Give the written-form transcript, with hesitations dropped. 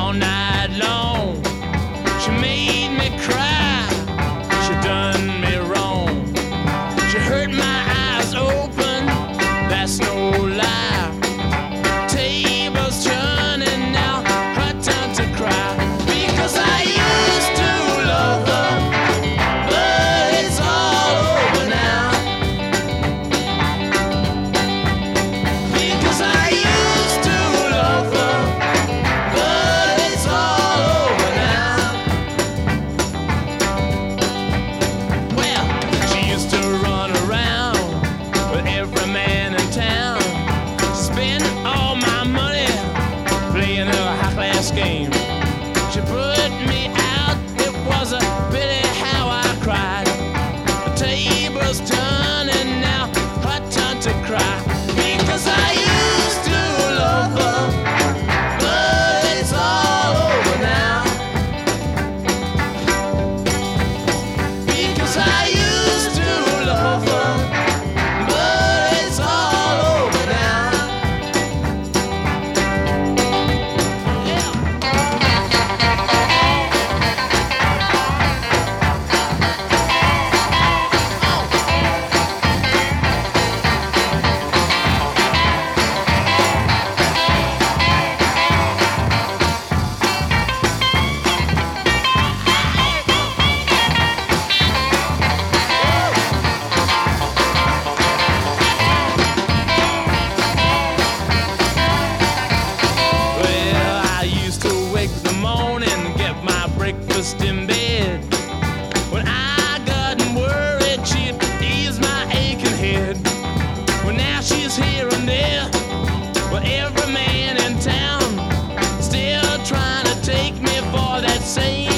all night long. She made me cry, she done me wrong. She hurt my eyes open, that's no lie. Tables turning now, her time to cry. Because I used to love her, but it's all over now. Because I used to love her, but it's all over now. Well, she used to run around with every man in town, spend all my money playing a high-class game. She put me out, it was a pity how I cried. The table's turning now, her turn to cry. Because I used to love her, but it's all over now. Because I used to love her, but it's all over now. Yeah. Well, I used to wake in the morning and get my breakfast in bed. When I got worried, she'd ease my aching head. Well, now she's here and there, well, every man in town still trying to take me for that same